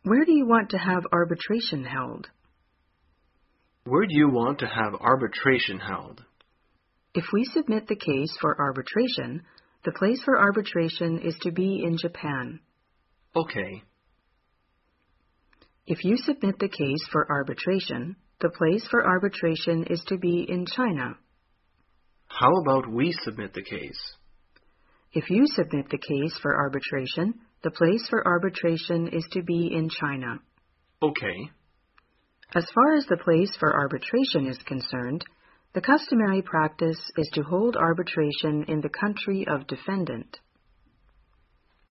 Where do you want to have arbitration held? Where do you want to have arbitration held? If we submit the case for arbitration, the place for arbitration is to be in Japan. Okay. If you submit the case for arbitration, the place for arbitration is to be in China. How about we submit the case? If you submit the case for arbitration, the place for arbitration is to be in China. Okay. As far as the place for arbitration is concerned, the customary practice is to hold arbitration in the country of defendant.